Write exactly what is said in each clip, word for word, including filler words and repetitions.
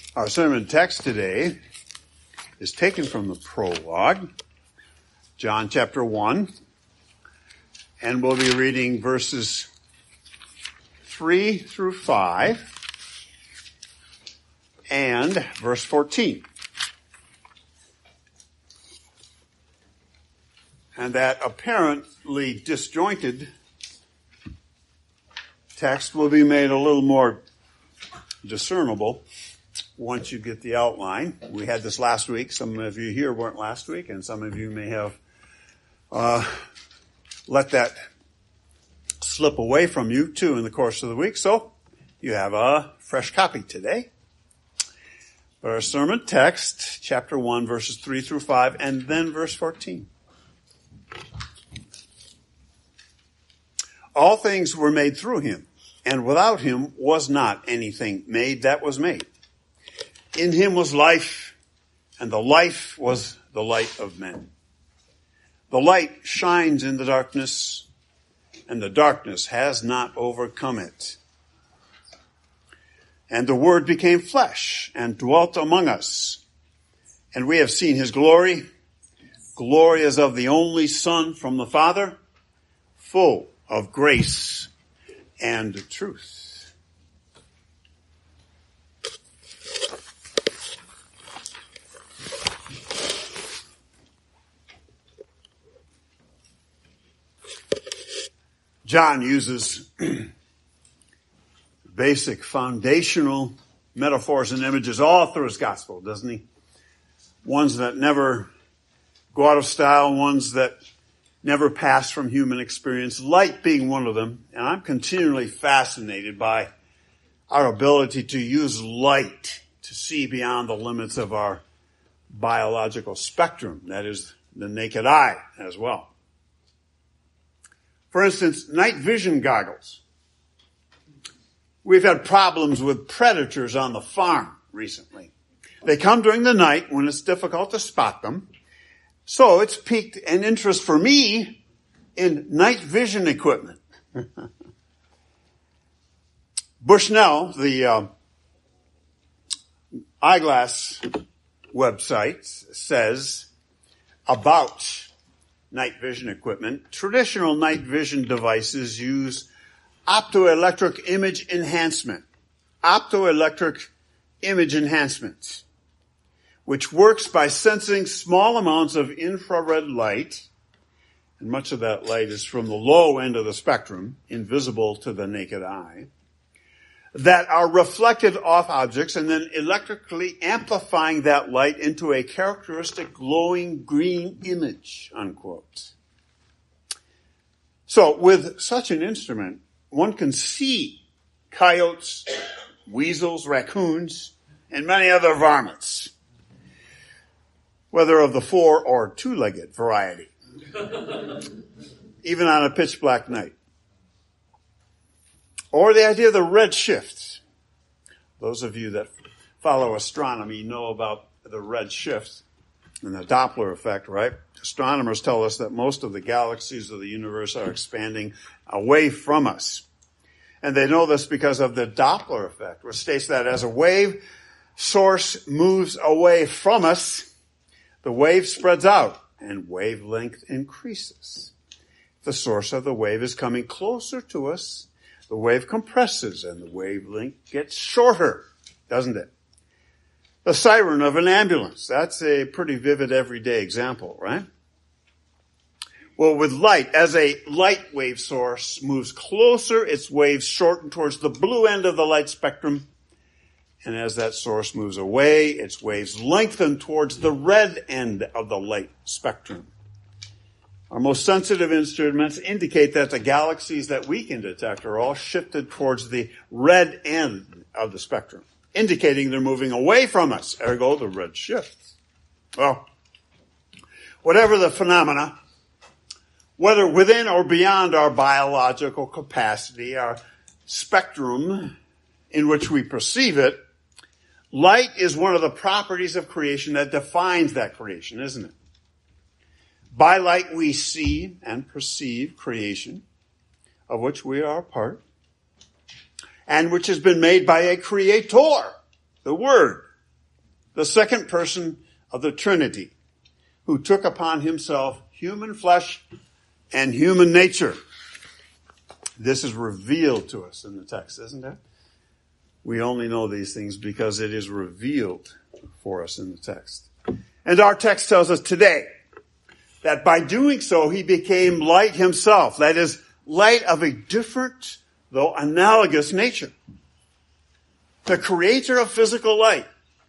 Our sermon text today is taken from the prologue, John chapter one, and we'll be reading verses three through five and verse fourteen. And that apparently disjointed text will be made a little more discernible once you get the outline. We had this last week. Some of you here weren't last week, and some of you may have uh, let that slip away from you too in the course of the week. So you have a fresh copy today. But our sermon text, chapter one, verses three through five, and then verse fourteen. All things were made through him, and without him was not anything made that was made. In him was life, and the life was the light of men. The light shines in the darkness, and the darkness has not overcome it. And the Word became flesh and dwelt among us, and we have seen his glory. Glory as of the only Son from the Father, full of grace and truth. John uses basic foundational metaphors and images all through his gospel, doesn't he? Ones that never go out of style, ones that never pass from human experience, light being one of them. And I'm continually fascinated by our ability to use light to see beyond the limits of our biological spectrum, that is the naked eye as well. For instance, night vision goggles. We've had problems with predators on the farm recently. They come during the night when it's difficult to spot them. So it's piqued an interest for me in night vision equipment. Bushnell, the uh, eyeglass website, says about night vision equipment, traditional night vision devices use optoelectric image enhancement. Optoelectric image enhancement, which works by sensing small amounts of infrared light, and much of that light is from the low end of the spectrum, invisible to the naked eye, that are reflected off objects and then electrically amplifying that light into a characteristic glowing green image, unquote. So with such an instrument, one can see coyotes, weasels, raccoons, and many other varmints, whether of the four or two-legged variety, even on a pitch black night. Or the idea of the red shift. Those of you that follow astronomy know about the red shift and the Doppler effect, right? Astronomers tell us that most of the galaxies of the universe are expanding away from us. And they know this because of the Doppler effect, which states that as a wave source moves away from us, the wave spreads out and wavelength increases. If the source of the wave is coming closer to us, the wave compresses and the wavelength gets shorter, doesn't it? The siren of an ambulance, that's a pretty vivid everyday example, right? Well, with light, as a light wave source moves closer, its waves shorten towards the blue end of the light spectrum. And as that source moves away, its waves lengthen towards the red end of the light spectrum. Our most sensitive instruments indicate that the galaxies that we can detect are all shifted towards the red end of the spectrum, indicating they're moving away from us, ergo the red shift. Well, whatever the phenomena, whether within or beyond our biological capacity, our spectrum in which we perceive it, light is one of the properties of creation that defines that creation, isn't it? By light we see and perceive creation, of which we are a part, and which has been made by a creator, the Word, the second person of the Trinity, who took upon himself human flesh and human nature. This is revealed to us in the text, isn't it? We only know these things because it is revealed for us in the text. And our text tells us today that by doing so, he became light himself. That is, light of a different, though analogous nature. The creator of physical light.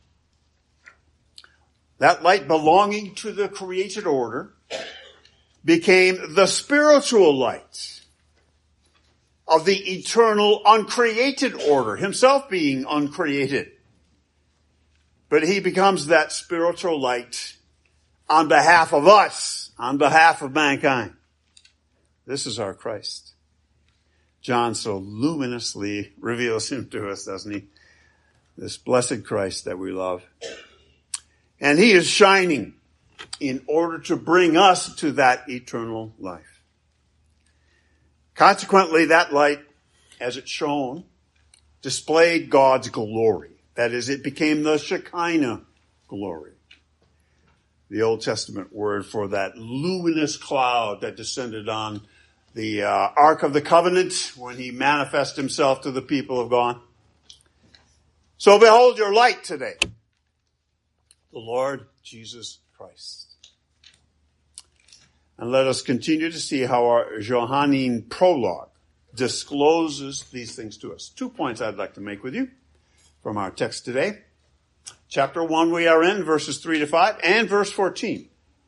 That light belonging to the created order became the spiritual light of the eternal uncreated order, himself being uncreated. But he becomes that spiritual light on behalf of us, on behalf of mankind. This is our Christ. John so luminously reveals him to us, doesn't he? This blessed Christ that we love. And he is shining in order to bring us to that eternal life. Consequently, that light, as it shone, displayed God's glory. That is, it became the Shekinah glory. The Old Testament word for that luminous cloud that descended on the uh, Ark of the Covenant when he manifested himself to the people of God. So behold your light today, the Lord Jesus Christ. And let us continue to see how our Johannine prologue discloses these things to us. Two points I'd like to make with you from our text today. Chapter one we are in, verses three to five, and verse fourteen.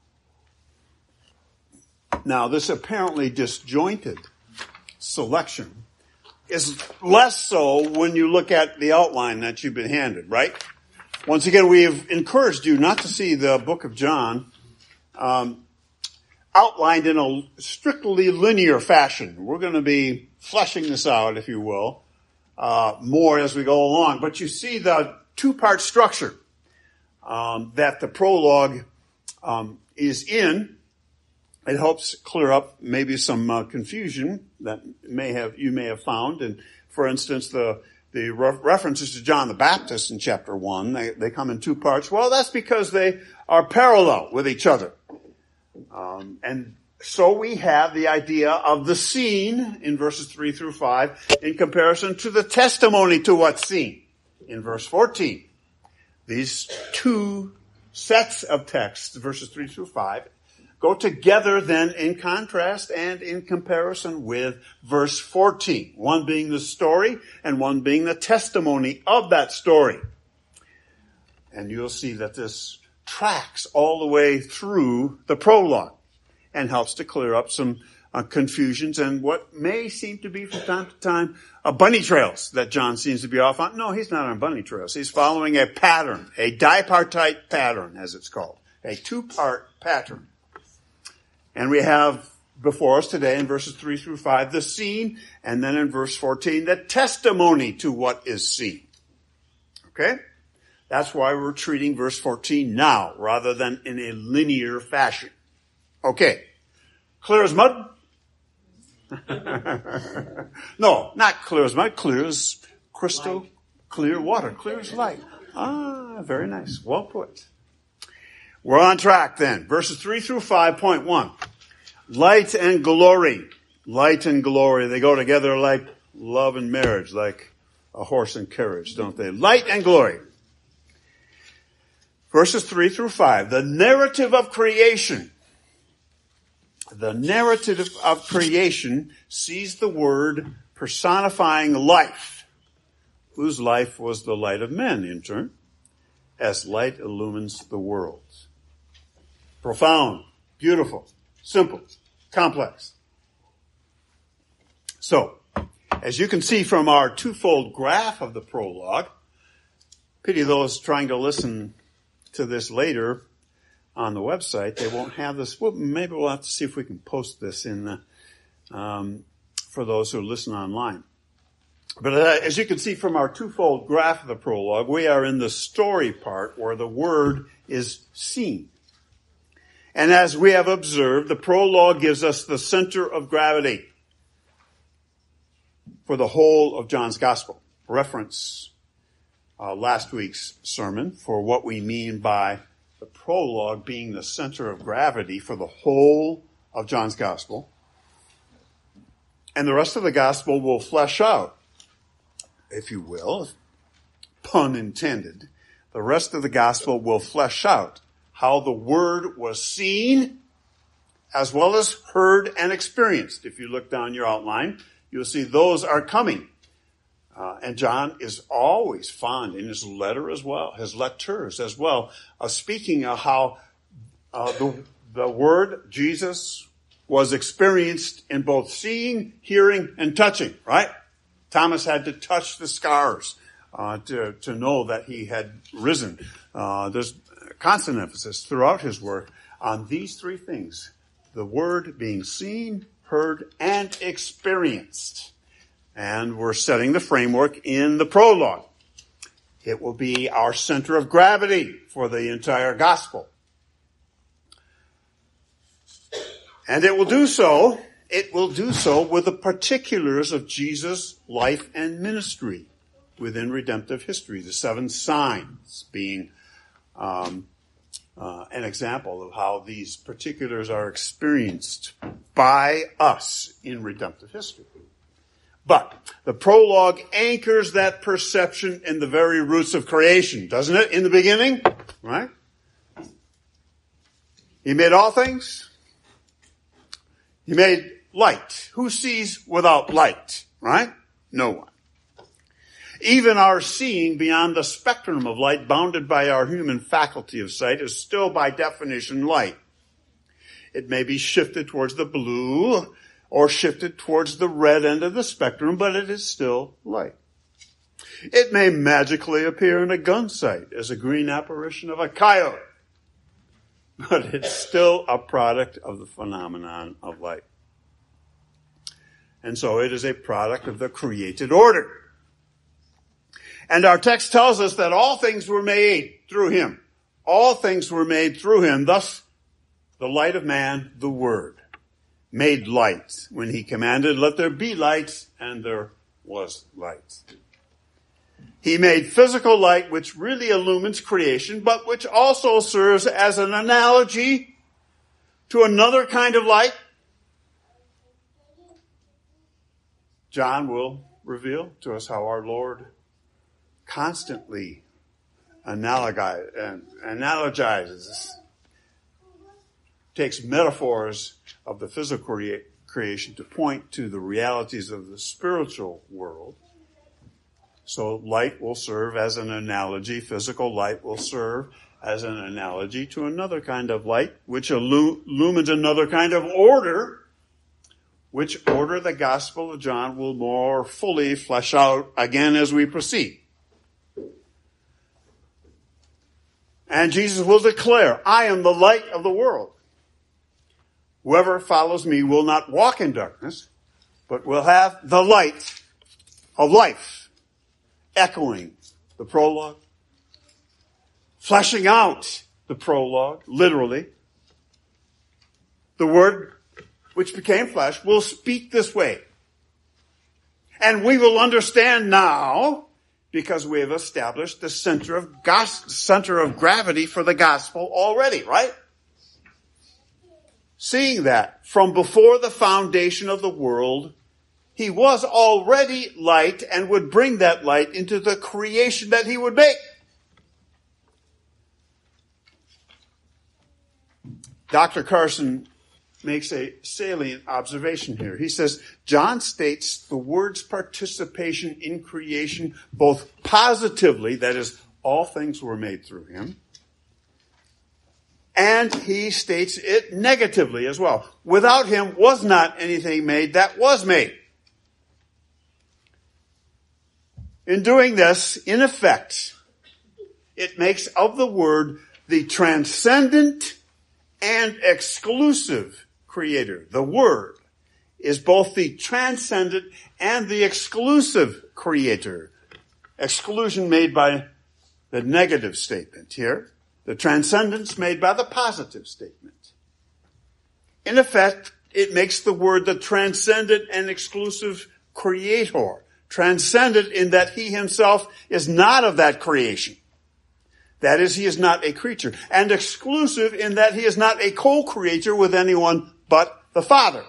Now, this apparently disjointed selection is less so when you look at the outline that you've been handed, right? Once again, we have encouraged you not to see the book of John um, outlined in a strictly linear fashion. We're going to be fleshing this out, if you will, uh, more as we go along. But you see the two-part structure um, that the prologue um, is in. It helps clear up maybe some uh, confusion that may have you may have found. And for instance, the the re- references to John the Baptist in chapter one, they, they come in two parts. Well, that's because they are parallel with each other. Um, and so we have the idea of the seen in verses three through five in comparison to the testimony to what's seen in verse fourteen. These two sets of texts, verses three through five, go together then in contrast and in comparison with verse fourteen. One being the story and one being the testimony of that story. And you'll see that this tracks all the way through the prologue and helps to clear up some uh, confusions and what may seem to be from time to time uh, bunny trails that John seems to be off on. No, he's not on bunny trails. He's following a pattern, a dipartite pattern as it's called, a two-part pattern. And we have before us today in verses three through five, the seen, and then in verse fourteen, the testimony to what is seen. Okay? That's why we're treating verse fourteen now, rather than in a linear fashion. Okay. Clear as mud? No, not clear as mud. Clear as crystal, light. Clear water. Clear as light. Ah, very nice. Well put. We're on track then. Verses three through five, point one. Light and glory. Light and glory. They go together like love and marriage, like a horse and carriage, don't they? Light and glory. Verses three through five. The narrative of creation. The narrative of creation sees the word personifying life, whose life was the light of men in turn, as light illumines the world. Profound, beautiful, simple, complex. So, as you can see from our twofold graph of the prologue, pity those trying to listen to this later on the website, they won't have this. Well, maybe we'll have to see if we can post this in the, um, for those who listen online. But uh, as you can see from our twofold graph of the prologue, we are in the story part where the word is seen. And as we have observed, the prologue gives us the center of gravity for the whole of John's gospel. Reference uh, last week's sermon for what we mean by the prologue being the center of gravity for the whole of John's gospel. And the rest of the gospel will flesh out, if you will, pun intended. The rest of the gospel will flesh out how the word was seen as well as heard and experienced. If you look down your outline, you'll see those are coming. Uh, and John is always fond in his letter as well, his letters as well, of speaking of how uh, the, the word, Jesus, was experienced in both seeing, hearing, and touching, right? Thomas had to touch the scars uh, to, to know that he had risen. Uh, there's constant emphasis throughout his work on these three things. The word being seen, heard, and experienced. And we're setting the framework in the prologue. It will be our center of gravity for the entire gospel. And it will do so, it will do so with the particulars of Jesus' life and ministry within redemptive history. The seven signs being um, uh, an example of how these particulars are experienced by us in redemptive history. But the prologue anchors that perception in the very roots of creation, doesn't it? In the beginning, right? He made all things. He made light. Who sees without light, right? No one. Even our seeing beyond the spectrum of light bounded by our human faculty of sight is still by definition light. It may be shifted towards the blue or shifted towards the red end of the spectrum, but it is still light. It may magically appear in a gun sight as a green apparition of a coyote, but it's still a product of the phenomenon of light. And so it is a product of the created order. And our text tells us that all things were made through him. All things were made through him. Thus, the light of man, the Word, made light when he commanded, "Let there be light," and there was light. He made physical light which really illumines creation, but which also serves as an analogy to another kind of light. John will reveal to us how our Lord constantly analogizes, takes metaphors of the physical crea- creation to point to the realities of the spiritual world. So light will serve as an analogy. Physical light will serve as an analogy to another kind of light, which illu- illumines another kind of order, which order the Gospel of John will more fully flesh out again as we proceed. And Jesus will declare, "I am the light of the world. Whoever follows me will not walk in darkness, but will have the light of life." Echoing the prologue, fleshing out the prologue, literally. The Word which became flesh will speak this way. And we will understand now, because we have established the center of gos- center of gravity for the gospel already, right? Seeing that from before the foundation of the world, he was already light and would bring that light into the creation that he would make. Doctor Carson makes a salient observation here. He says, John states the Word's participation in creation both positively, that is, all things were made through him, and he states it negatively as well. Without him was not anything made that was made. In doing this, in effect, it makes of the Word the transcendent and exclusive creator. The Word is both the transcendent and the exclusive creator. Exclusion made by the negative statement here. The transcendence made by the positive statement. In effect, it makes the Word the transcendent and exclusive creator. transcendent in that he himself is not of that creation. That is, he is not a creature. And exclusive in that he is not a co-creator with anyone but the Father.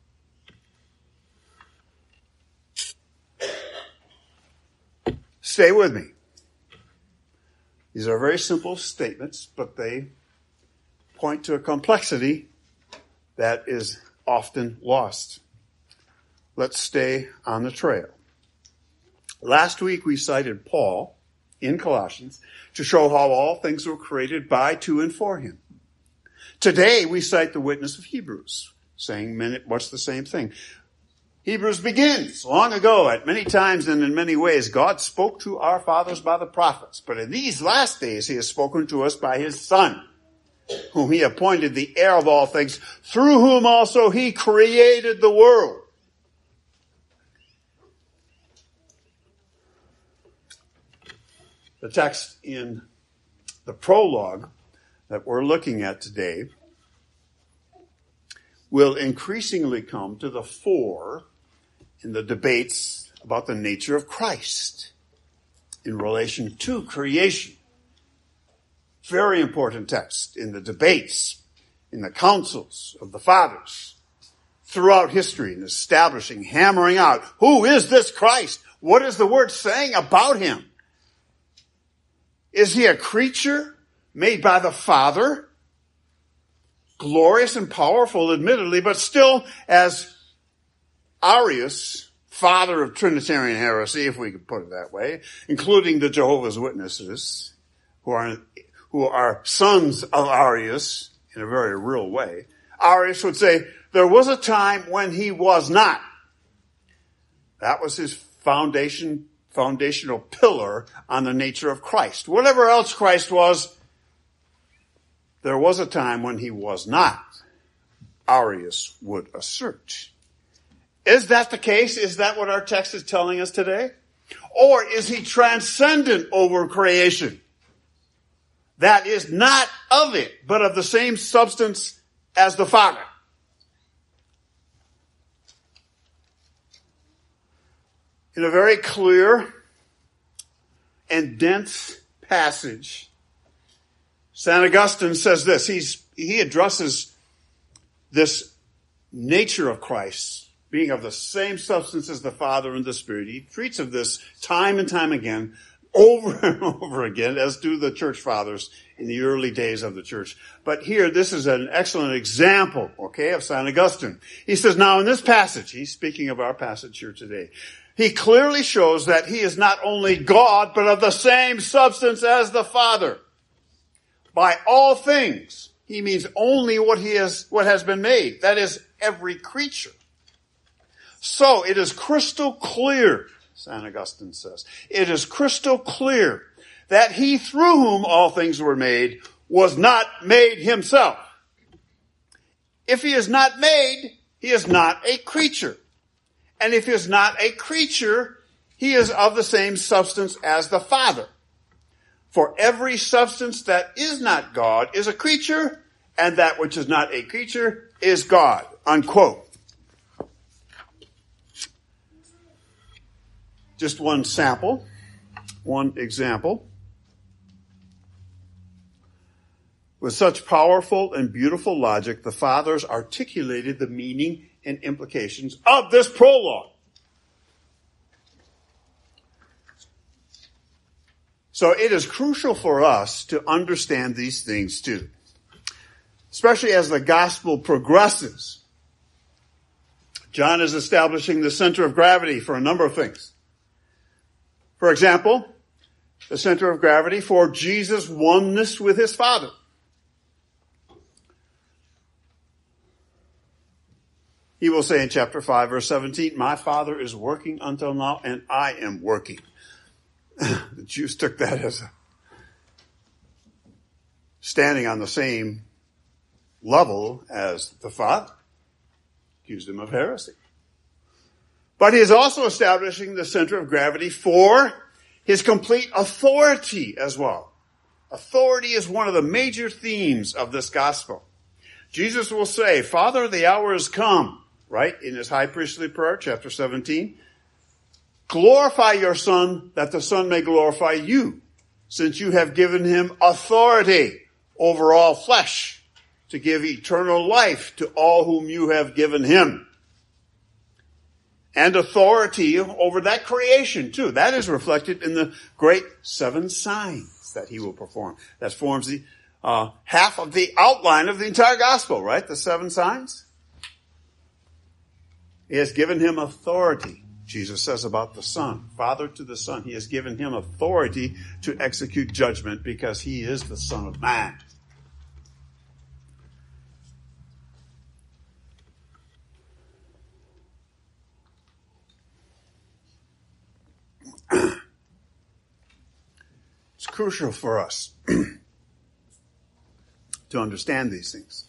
Stay with me. These are very simple statements, but they point to a complexity that is often lost. Let's stay on the trail. Last week we cited Paul in Colossians to show how all things were created by, to, and for him. Today we cite the witness of Hebrews, saying much the same thing. Hebrews begins long ago, at many times and in many ways, God spoke to our fathers by the prophets. But in these last days, he has spoken to us by his Son, whom he appointed the heir of all things, through whom also he created the world. The text in the prologue that we're looking at today will increasingly come to the fore in the debates about the nature of Christ in relation to creation. Very important text in the debates, in the councils of the fathers throughout history, in establishing, hammering out, who is this Christ? What is the word saying about him? Is he a creature made by the Father? Glorious and powerful, admittedly, but still, as Arius, father of Trinitarian heresy, if we could put it that way, including the Jehovah's Witnesses, who are, who are sons of Arius in a very real way, Arius would say, there was a time when he was not. That was his foundation, foundational pillar on the nature of Christ. Whatever else Christ was, there was a time when he was not, Arius would assert. Is that the case? Is that what our text is telling us today? Or is he transcendent over creation? That is not of it, but of the same substance as the Father. In a very clear and dense passage, Saint Augustine says this. He's, he addresses this nature of Christ being of the same substance as the Father and the Spirit. He treats of this time and time again, over and over again, as do the church fathers in the early days of the church. But here, this is an excellent example, okay, of Saint Augustine. He says, now in this passage, he's speaking of our passage here today, he clearly shows that he is not only God, but of the same substance as the Father. By all things, he means only what he is, what has been made. That is, every creature. So it is crystal clear, Saint Augustine says, it is crystal clear that he through whom all things were made was not made himself. If he is not made, he is not a creature. And if he is not a creature, he is of the same substance as the Father. For every substance that is not God is a creature, and that which is not a creature is God. Unquote. Just one sample, one example. With such powerful and beautiful logic, the fathers articulated the meaning and implications of this prologue. So it is crucial for us to understand these things too, especially as the gospel progresses. John is establishing the center of gravity for a number of things. For example, the center of gravity for Jesus' oneness with his Father. He will say in chapter five, verse seventeen, my Father is working until now, and I am working. The Jews took that as a standing on the same level as the Father. Accused him of heresy. But he is also establishing the center of gravity for his complete authority as well. Authority is one of the major themes of this gospel. Jesus will say, Father, the hour has come, right? In his high priestly prayer, chapter seventeen. Glorify your Son, that the Son may glorify you, since you have given him authority over all flesh, to give eternal life to all whom you have given him. And authority over that creation too. That is reflected in the great seven signs that he will perform. That forms the uh, half of the outline of the entire gospel, right? The seven signs. He has given him authority. Jesus says about the Son, Father to the Son, he has given him authority to execute judgment because he is the Son of Man. It's crucial for us to understand these things.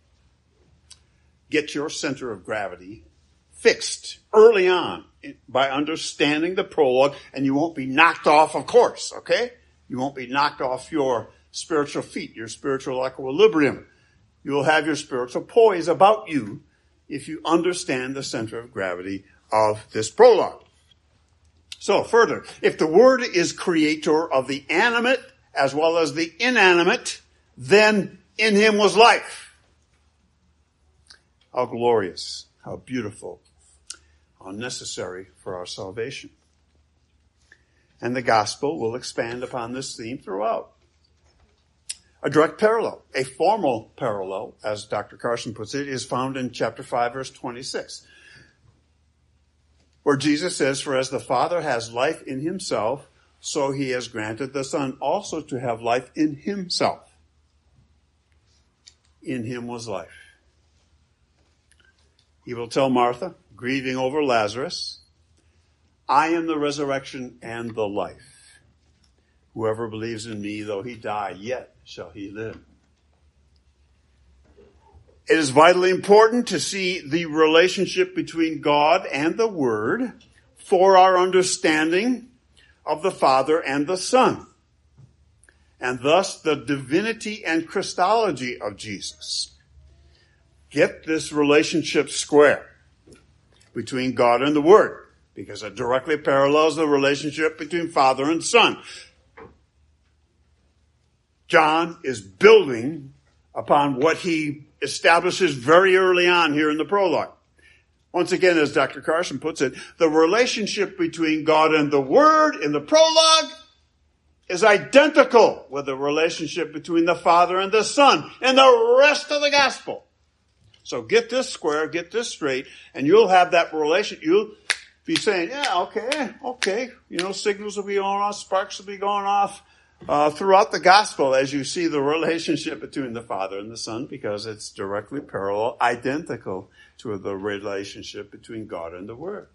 Get your center of gravity fixed early on by understanding the prologue, and you won't be knocked off of course, okay? You won't be knocked off your spiritual feet, your spiritual equilibrium. You will have your spiritual poise about you if you understand the center of gravity of this prologue. So further, if the Word is creator of the animate as well as the inanimate, then in him was life. How glorious, how beautiful, how necessary for our salvation. And the gospel will expand upon this theme throughout. A direct parallel, a formal parallel, as Doctor Carson puts it, is found in chapter five, verse twenty-six. Where Jesus says, for as the Father has life in himself, so he has granted the Son also to have life in himself. In him was life. He will tell Martha, grieving over Lazarus, I am the resurrection and the life. Whoever believes in me, though he die, yet shall he live. It is vitally important to see the relationship between God and the Word for our understanding of the Father and the Son, and thus the divinity and Christology of Jesus. Get this relationship square between God and the Word, because it directly parallels the relationship between Father and Son. John is building upon what he establishes very early on here in the prologue. Once again, as Doctor Carson puts it, the relationship between God and the Word in the prologue is identical with the relationship between the Father and the Son in the rest of the gospel. So get this square, get this straight, and you'll have that relation. You'll be saying, yeah, okay, okay. You know, signals will be going off, sparks will be going off. Uh, throughout the gospel, as you see the relationship between the Father and the Son, because it's directly parallel, identical to the relationship between God and the Word.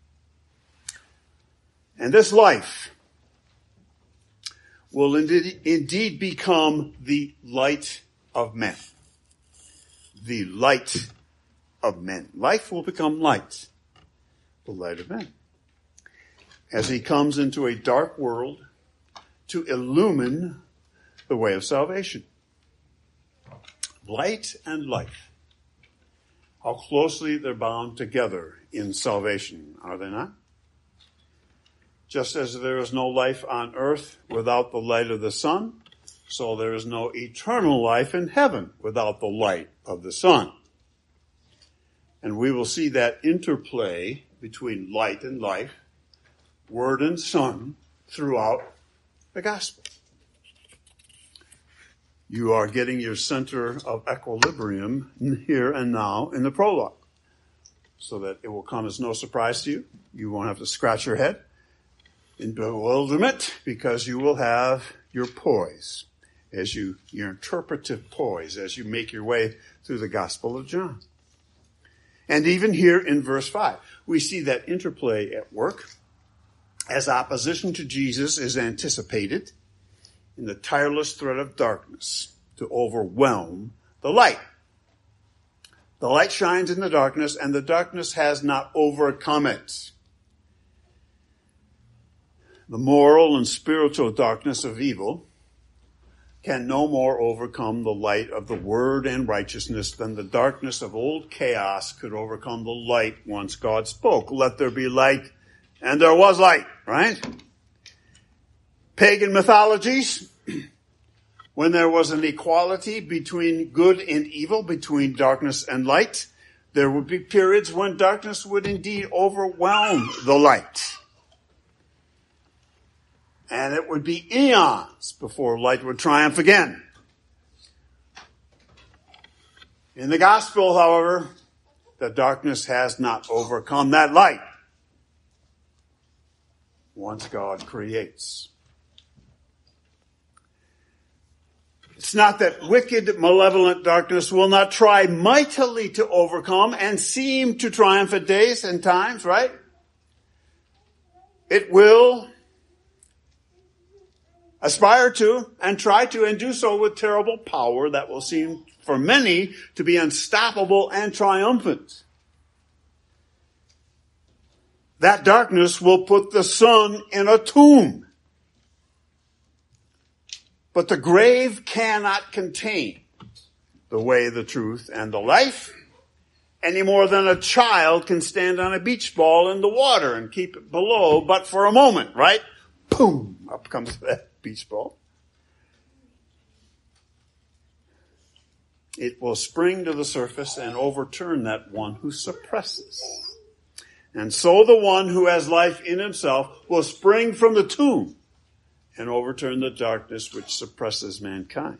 And this life will indeed, indeed become the light of men. The light of men. Life will become light. The light of men. As he comes into a dark world, to illumine the way of salvation. Light and life. How closely they're bound together in salvation, are they not? Just as there is no life on earth without the light of the sun, so there is no eternal life in heaven without the light of the sun. And we will see that interplay between light and life, Word and Son, throughout the gospel. You are getting your center of equilibrium here and now in the prologue, so that it will come as no surprise to you. You won't have to scratch your head in bewilderment, because you will have your poise, as you your interpretive poise as you make your way through the Gospel of John. And even here in verse five, we see that interplay at work, as opposition to Jesus is anticipated in the tireless threat of darkness to overwhelm the light. The light shines in the darkness, and the darkness has not overcome it. The moral and spiritual darkness of evil can no more overcome the light of the Word and righteousness than the darkness of old chaos could overcome the light once God spoke, "Let there be light," and there was light, right? Pagan mythologies, when there was an equality between good and evil, between darkness and light, there would be periods when darkness would indeed overwhelm the light. And it would be eons before light would triumph again. In the gospel, however, the darkness has not overcome that light once God creates. It's not that wicked, malevolent darkness will not try mightily to overcome and seem to triumph at days and times, right? It will aspire to and try to and do so with terrible power that will seem for many to be unstoppable and triumphant. That darkness will put the sun in a tomb. But the grave cannot contain the way, the truth, and the life any more than a child can stand on a beach ball in the water and keep it below, but for a moment, right? Boom! Up comes that beach ball. It will spring to the surface and overturn that one who suppresses. And so the one who has life in himself will spring from the tomb and overturn the darkness which suppresses mankind.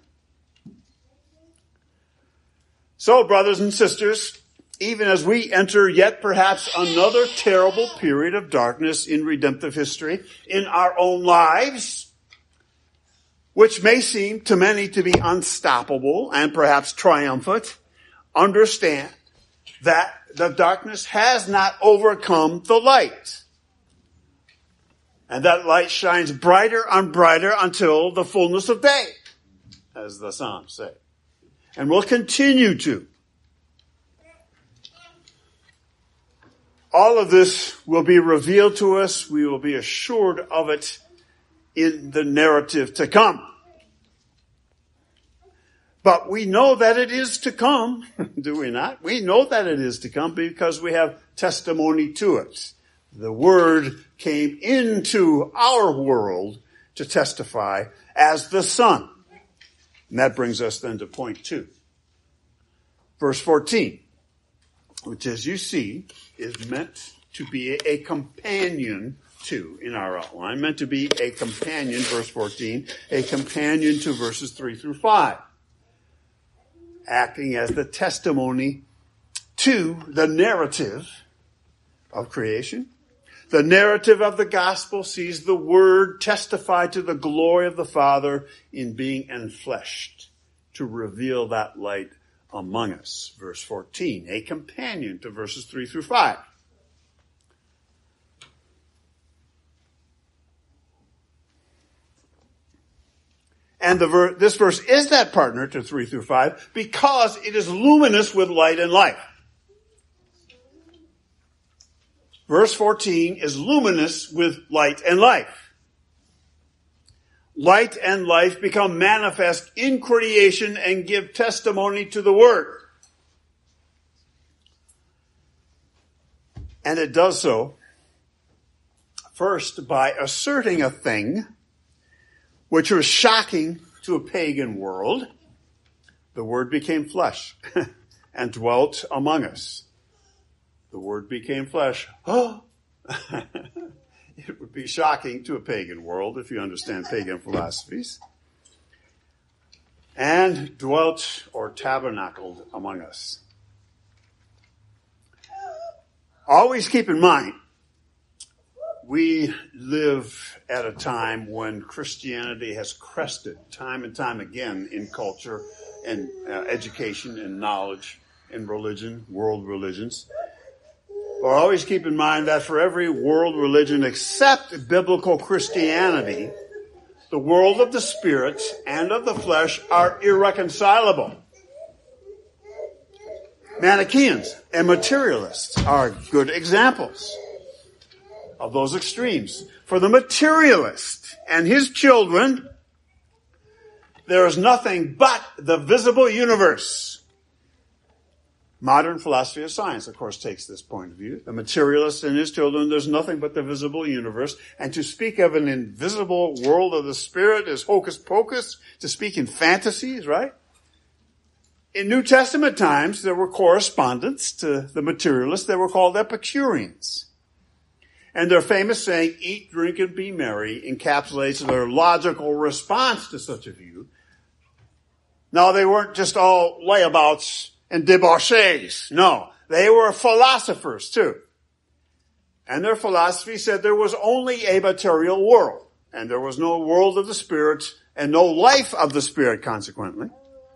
So, brothers and sisters, even as we enter yet perhaps another terrible period of darkness in redemptive history in our own lives, which may seem to many to be unstoppable and perhaps triumphant, understand that the darkness has not overcome the light. And that light shines brighter and brighter until the fullness of day, as the Psalms say. And will continue to. All of this will be revealed to us. We will be assured of it in the narrative to come. But we know that it is to come, do we not? We know that it is to come because we have testimony to it. The Word came into our world to testify as the Son. And that brings us then to point two. Verse fourteen, which as you see is meant to be a companion to, in our outline, meant to be a companion, verse fourteen, a companion to verses three through five. Acting as the testimony to the narrative of creation. The narrative of the gospel sees the Word testify to the glory of the Father in being enfleshed to reveal that light among us. Verse fourteen, a companion to verses three through five. And the ver- this verse is that partner to three through five because it is luminous with light and life. Verse fourteen is luminous with light and life. Light and life become manifest in creation and give testimony to the Word. And it does so, first, by asserting a thing which was shocking to a pagan world. The Word became flesh and dwelt among us. The Word became flesh. Oh! It would be shocking to a pagan world if you understand pagan philosophies. And dwelt or tabernacled among us. Always keep in mind, we live at a time when Christianity has crested time and time again in culture and uh, education and knowledge and religion, world religions. But always keep in mind that for every world religion except biblical Christianity, the world of the spirit and of the flesh are irreconcilable. Manichaeans and materialists are good examples of those extremes. For the materialist and his children, there is nothing but the visible universe. Modern philosophy of science, of course, takes this point of view. The materialist and his children, there's nothing but the visible universe. And to speak of an invisible world of the spirit is hocus pocus, to speak in fantasies, right? In New Testament times, there were correspondents to the materialists. They were called Epicureans. And their famous saying, eat, drink, and be merry, encapsulates their logical response to such a view. Now, they weren't just all layabouts and debauchees. No, they were philosophers too. And their philosophy said there was only a material world, and there was no world of the spirit, and no life of the spirit, consequently.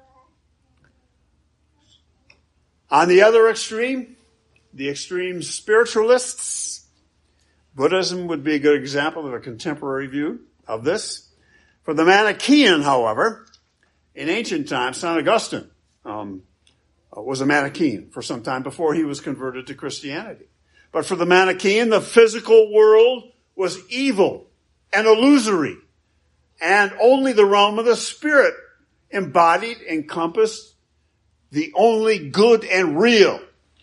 On the other extreme, the extreme spiritualists, Buddhism would be a good example of a contemporary view of this. For the Manichaean, however, in ancient times, Saint Augustine um, was a Manichaean for some time before he was converted to Christianity. But for the Manichaean, the physical world was evil and illusory, and only the realm of the spirit embodied, encompassed the only good and real.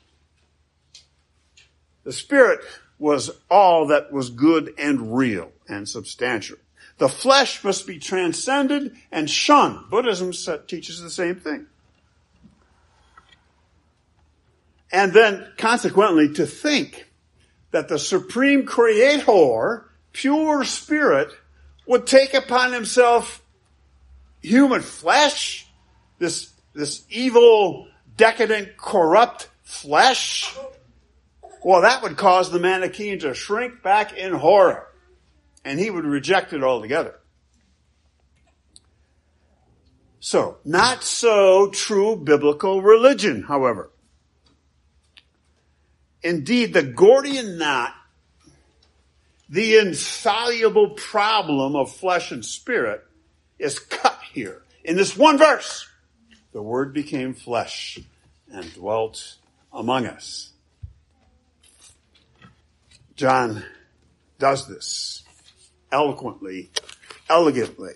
The spirit was all that was good and real and substantial. The flesh must be transcended and shunned. Buddhism teaches the same thing. And then, consequently, to think that the supreme creator, pure spirit, would take upon himself human flesh, this, this evil, decadent, corrupt flesh, well, that would cause the Manichaean to shrink back in horror, and he would reject it altogether. So, not so true biblical religion, however. Indeed, the Gordian knot, the insoluble problem of flesh and spirit, is cut here. In this one verse, the Word became flesh and dwelt among us. John does this eloquently, elegantly.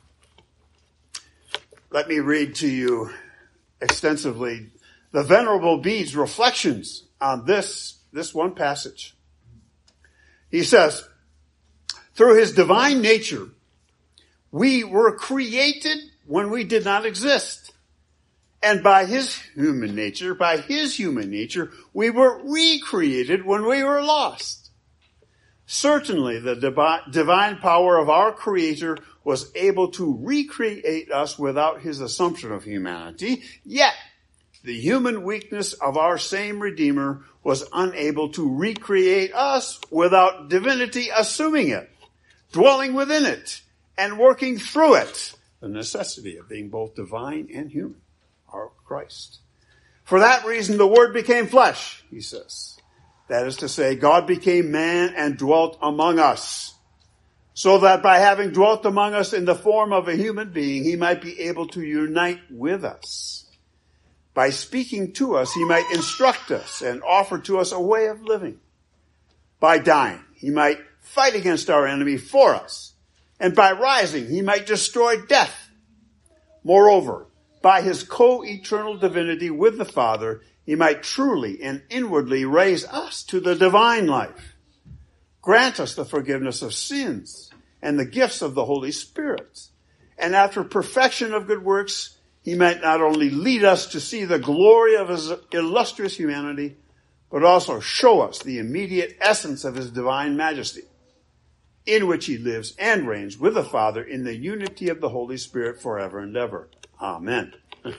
Let me read to you extensively the Venerable Bede's reflections on this, this one passage. He says, through his divine nature, we were created when we did not exist. And by his human nature, by his human nature, we were recreated when we were lost. Certainly, the divi- divine power of our Creator was able to recreate us without his assumption of humanity, yet the human weakness of our same Redeemer was unable to recreate us without divinity assuming it, dwelling within it, and working through it. The necessity of being both divine and human, our Christ. For that reason, the Word became flesh, he says. That is to say, God became man and dwelt among us, so that by having dwelt among us in the form of a human being, he might be able to unite with us. By speaking to us, he might instruct us and offer to us a way of living. By dying, he might fight against our enemy for us. And by rising, he might destroy death. Moreover, by his co-eternal divinity with the Father, he might truly and inwardly raise us to the divine life. Grant us the forgiveness of sins and the gifts of the Holy Spirit. And after perfection of good works, he might not only lead us to see the glory of his illustrious humanity, but also show us the immediate essence of his divine majesty, in which he lives and reigns with the Father in the unity of the Holy Spirit forever and ever. Amen.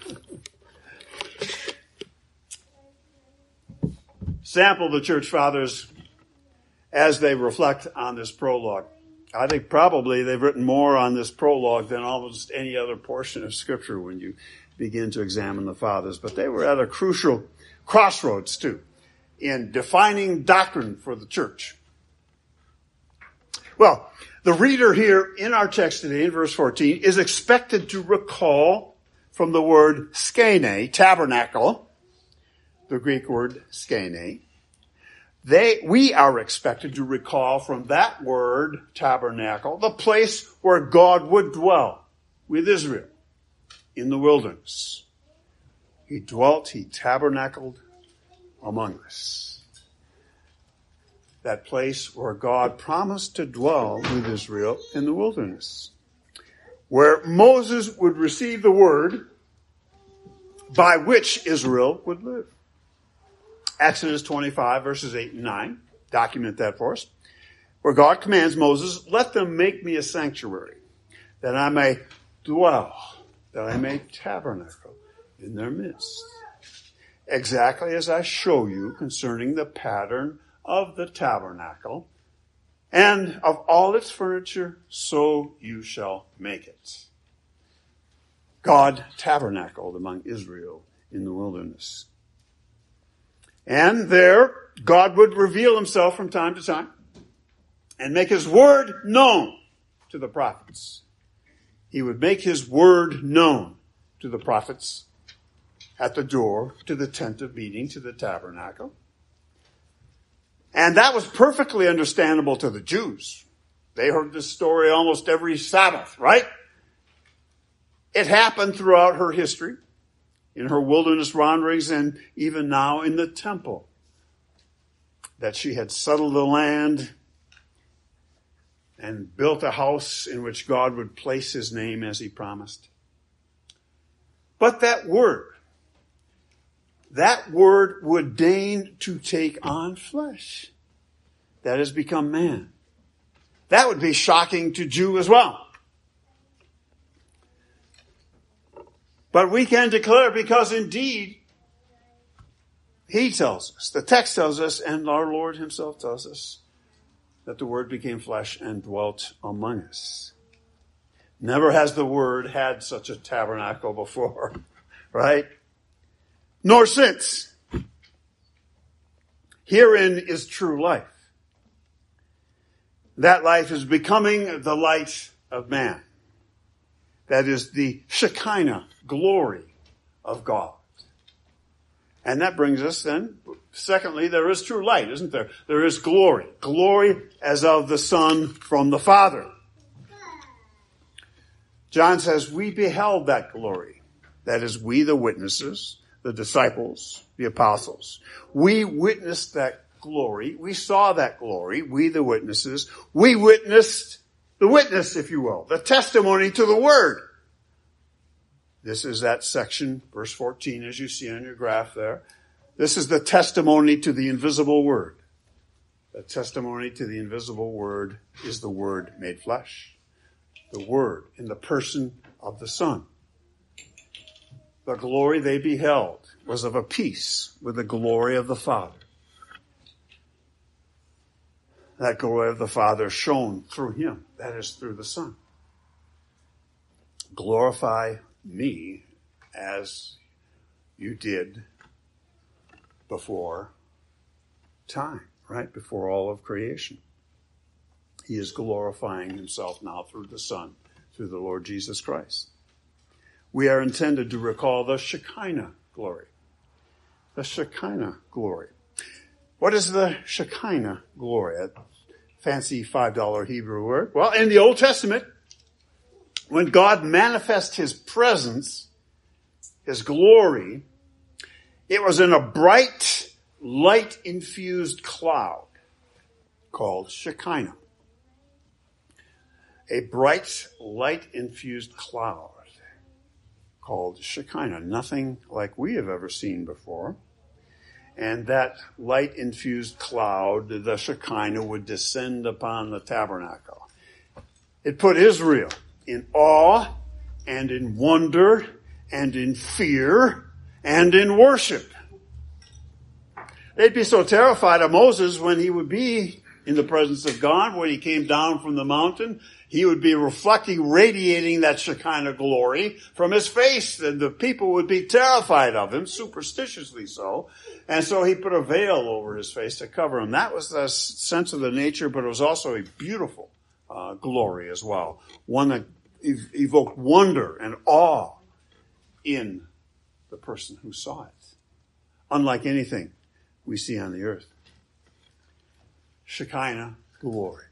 Sample the church fathers as they reflect on this prologue. I think probably they've written more on this prologue than almost any other portion of Scripture when you begin to examine the fathers. But they were at a crucial crossroads, too, in defining doctrine for the church. Well, the reader here in our text today, in verse fourteen, is expected to recall from the word skene, tabernacle, the Greek word skene. They, we are expected to recall from that word, tabernacle, the place where God would dwell with Israel in the wilderness. He dwelt, he tabernacled among us. That place where God promised to dwell with Israel in the wilderness, where Moses would receive the word by which Israel would live. Exodus twenty-five, verses eight and nine, document that for us, where God commands Moses, let them make me a sanctuary, that I may dwell, that I may tabernacle in their midst. Exactly as I show you concerning the pattern of the tabernacle and of all its furniture, so you shall make it. God tabernacled among Israel in the wilderness. And there, God would reveal himself from time to time and make his word known to the prophets. He would make his word known to the prophets at the door, to the tent of meeting, to the tabernacle. And that was perfectly understandable to the Jews. They heard this story almost every Sabbath, right? It happened throughout her history, in her wilderness wanderings, and even now in the temple, that she had settled the land and built a house in which God would place his name as he promised. But that word, that word would deign to take on flesh. That has become man. That would be shocking to Jew as well. But we can declare, because indeed, he tells us, the text tells us, and our Lord himself tells us, that the word became flesh and dwelt among us. Never has the word had such a tabernacle before, right? Nor since. Herein is true life. That life is becoming the light of man. That is the Shekinah glory of God. And that brings us then, secondly, there is true light, isn't there? There is glory. Glory as of the Son from the Father. John says, we beheld that glory. That is, we the witnesses, the disciples, the apostles. We witnessed that glory. We saw that glory. We the witnesses. We witnessed the witness, if you will, the testimony to the word. This is that section, verse fourteen, as you see on your graph there. This is the testimony to the invisible word. The testimony to the invisible word is the word made flesh. The word in the person of the Son. The glory they beheld was of a piece with the glory of the Father. That glory of the Father shone through him. That is through the Son. Glorify me as you did before time, right? Before all of creation. He is glorifying himself now through the Son, through the Lord Jesus Christ. We are intended to recall the Shekinah glory. The Shekinah glory. What is the Shekinah glory? A fancy five dollar Hebrew word. Well, in the Old Testament, when God manifests his presence, his glory, it was in a bright, light-infused cloud called Shekinah. A bright, light-infused cloud called Shekinah. Nothing like we have ever seen before. And that light-infused cloud, the Shekinah, would descend upon the tabernacle. It put Israel in awe and in wonder and in fear and in worship. They'd be so terrified of Moses when he would be in the presence of God, when he came down from the mountain. He would be reflecting, radiating that Shekinah glory from his face, and the people would be terrified of him, superstitiously so. And so he put a veil over his face to cover him. That was the sense of the nature, but it was also a beautiful uh, glory as well. One that ev- evoked wonder and awe in the person who saw it. Unlike anything we see on the earth. Shekinah glory.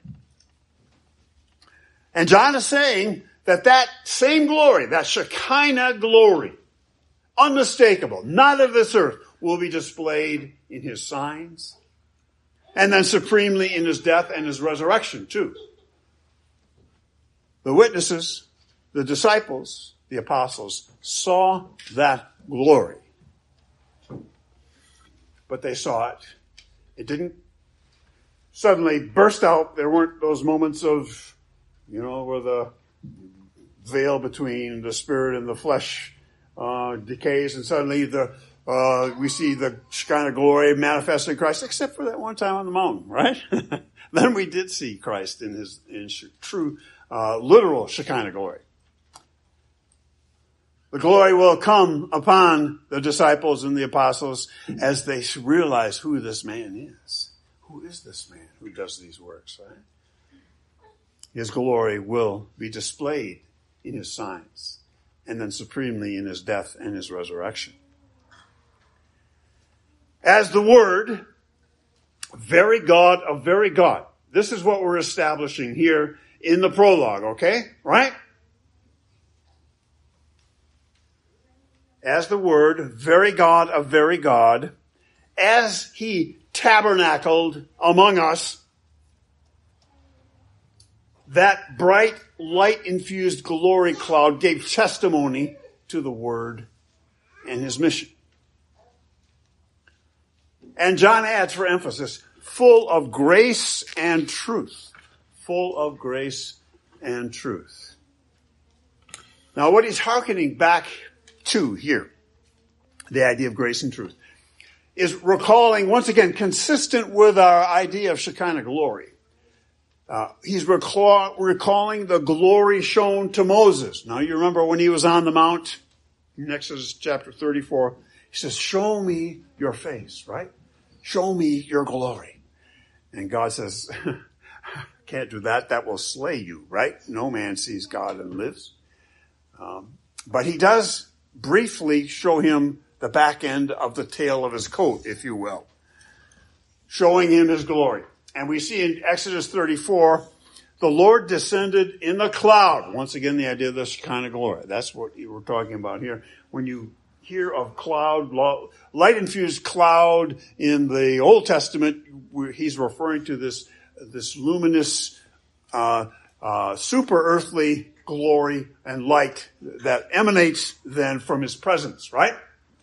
And John is saying that that same glory, that Shekinah glory, unmistakable, not of this earth, will be displayed in his signs, and then supremely in his death and his resurrection too. The witnesses, the disciples, the apostles saw that glory. But they saw it. It didn't suddenly burst out. There weren't those moments of, you know, where the veil between the spirit and the flesh uh, decays, and suddenly the uh, we see the Shekinah glory manifested in Christ, except for that one time on the mountain, right? Then we did see Christ in his in true, uh, literal Shekinah glory. The glory will come upon the disciples and the apostles as they realize who this man is. Who is this man who does these works, right? His glory will be displayed in his signs, and then supremely in his death and his resurrection. As the Word, very God of very God. This is what we're establishing here in the prologue, okay? Right? As the Word, very God of very God, as he tabernacled among us, that bright, light-infused glory cloud gave testimony to the Word and his mission. And John adds for emphasis, full of grace and truth. Full of grace and truth. Now what he's hearkening back to here, the idea of grace and truth, is recalling, once again, consistent with our idea of Shekinah glory. Uh, he's recall, recalling the glory shown to Moses. Now you remember when he was on the mount, in Exodus chapter thirty-four, he says, show me your face, right? Show me your glory. And God says, can't do that. That will slay you, right? No man sees God and lives. Um, but he does briefly show him the back end of the tail of his coat, if you will, showing him his glory. And we see in Exodus thirty-four, the Lord descended in the cloud. Once again, the idea of the Shekinah glory. That's what we're talking about here. When you hear of cloud, light-infused cloud in the Old Testament, he's referring to this, this luminous, uh, uh, super earthly glory and light that emanates then from his presence, right?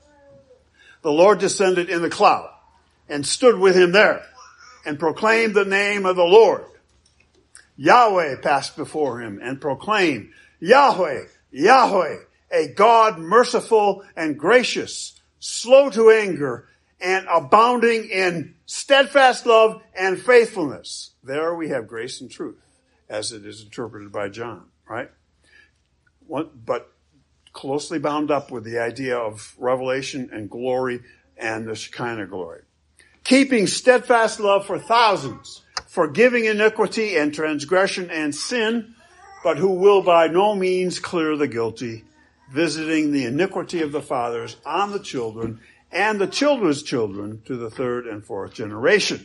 The Lord descended in the cloud and stood with him there and proclaimed the name of the Lord. Yahweh passed before him and proclaimed, Yahweh, Yahweh, a God merciful and gracious, slow to anger, and abounding in steadfast love and faithfulness. There we have grace and truth, as it is interpreted by John, right? One, but closely bound up with the idea of revelation and glory and the Shekinah glory. Keeping steadfast love for thousands, forgiving iniquity and transgression and sin, but who will by no means clear the guilty, visiting the iniquity of the fathers on the children and the children's children to the third and fourth generation.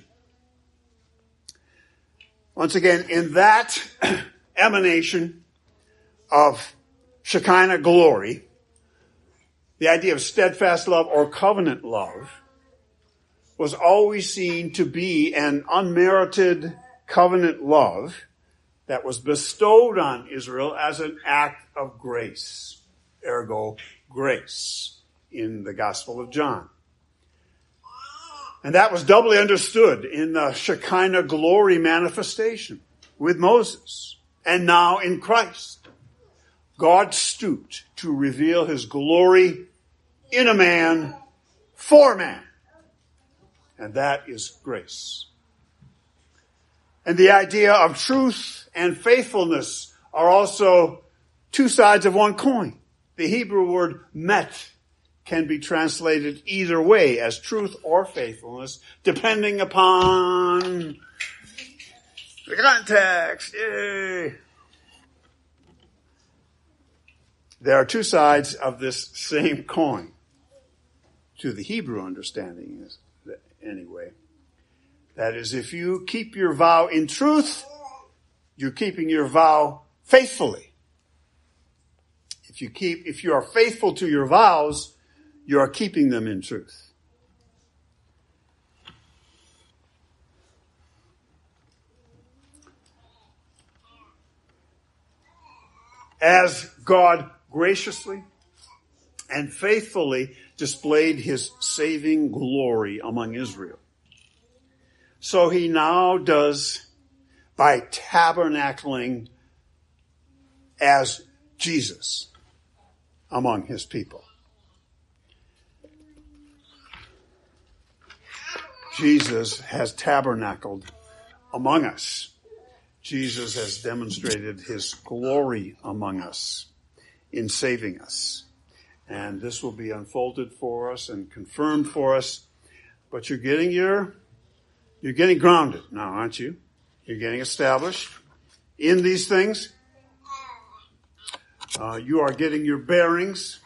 Once again, in that emanation of Shekinah glory, the idea of steadfast love or covenant love was always seen to be an unmerited covenant love that was bestowed on Israel as an act of grace. Ergo, grace in the Gospel of John. And that was doubly understood in the Shekinah glory manifestation with Moses and now in Christ. God stooped to reveal his glory in a man, for man. And that is grace. And the idea of truth and faithfulness are also two sides of one coin. The Hebrew word met can be translated either way as truth or faithfulness, depending upon the context. Yay. There are two sides of this same coin, to the Hebrew understanding anyway. That is, if you keep your vow in truth, you're keeping your vow faithfully. If you keep, if you are faithful to your vows, You are keeping them in truth. As God graciously and faithfully displayed his saving glory among Israel, so he now does by tabernacling as Jesus among his people. Jesus has tabernacled among us. Jesus has demonstrated his glory among us in saving us. And this will be unfolded for us and confirmed for us. But you're getting your, you're getting grounded now, aren't you? You're getting established in these things. Uh, you are getting your bearings.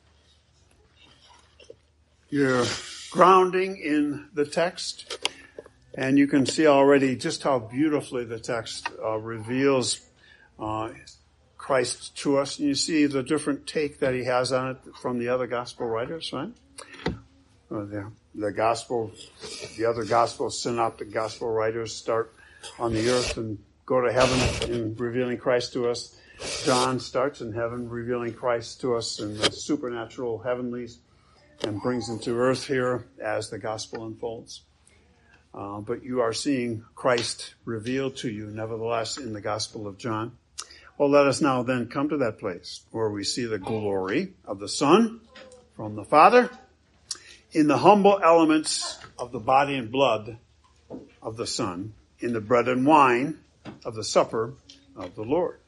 You're grounding in the text. And you can see already just how beautifully the text uh, reveals uh, Christ to us. And you see the different take that he has on it from the other gospel writers, right? Uh, the, the gospel, the other gospel, synoptic gospel writers start on the earth and go to heaven in revealing Christ to us. John starts in heaven revealing Christ to us in the supernatural heavenlies and brings him to earth here as the gospel unfolds. Uh, but you are seeing Christ revealed to you, nevertheless, in the Gospel of John. Well, let us now then come to that place where we see the glory of the Son from the Father in the humble elements of the body and blood of the Son, in the bread and wine of the supper of the Lord.